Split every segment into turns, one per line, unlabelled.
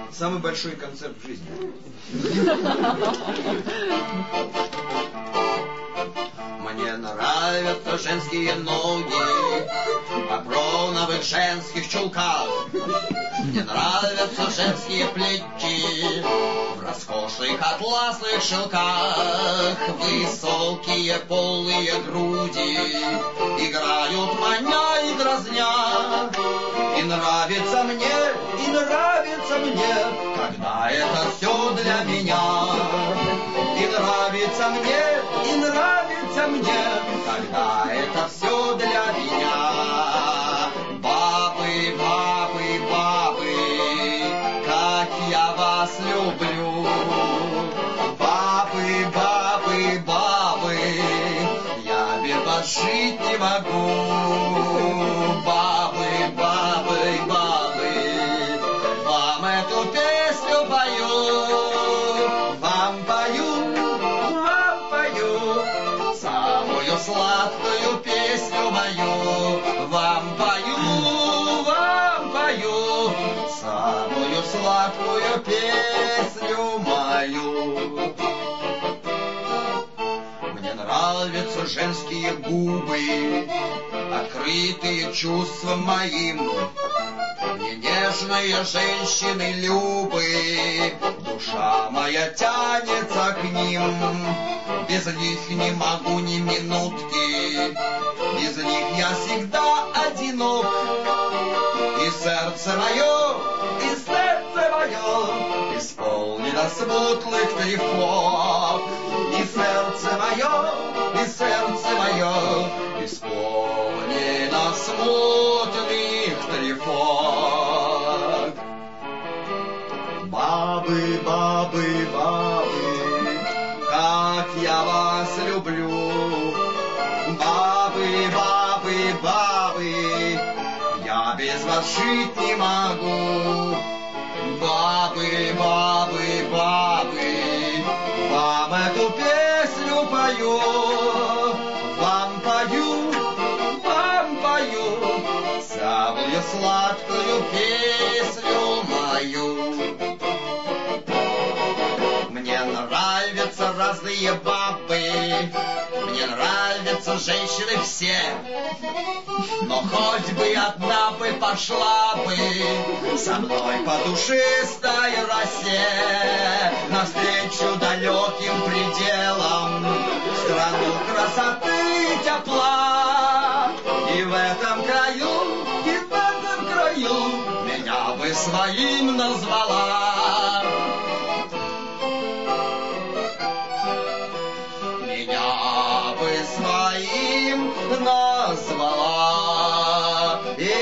Самый большой концерт в жизни. Мне нравятся женские ноги в капроновых женских чулках. Мне нравятся женские плечи в роскошных атласных шелках. Высокие полые груди играют маня и дразня. И нравится мне, когда это все для меня. И нравится мне, когда это все для меня. Бабы, бабы, бабы, как я вас люблю. Бабы, бабы, бабы, я без вас жить не могу. Бабы, бабы, бабы, вам эту песню пою. Вам пою самую сладкую песню мою. Вам пою самую сладкую песню мою. Мне нравятся женские губы, открытые чувством моим. Мне нежные женщины любы, душа моя тянется к ним. Без них не могу ни минутки, без них я всегда одинок. И сердце мое исполнено смутных тревог. И сердце мое исполнено смутных тревог. Бабы, бабы, бабы, как я вас люблю. Бабы, бабы, бабы, я без вас жить не могу. Бабы, бабы, бабы, вам эту песню пою. Вам пою самую сладкую песню мою. Мне нравятся разные бабы, мне нравятся женщины все, но хоть бы одна бы пошла бы со мной по душистой росе навстречу далеким пределам, в страну красоты тепла. И в этом краю меня бы своим назвала. Меня бы своим назвала.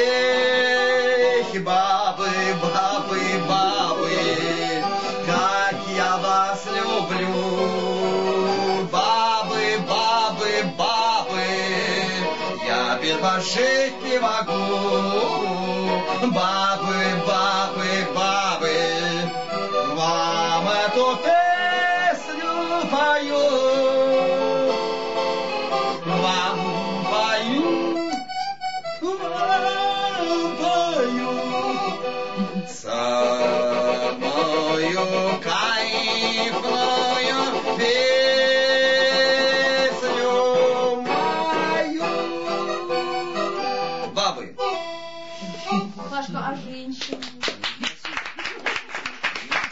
Эх, бабы, бабы, бабы, как я вас люблю. Бабы, бабы, бабы, я без вас жить не могу. Бабы, бабы, бабы, вам эту песню пою. Вам пою.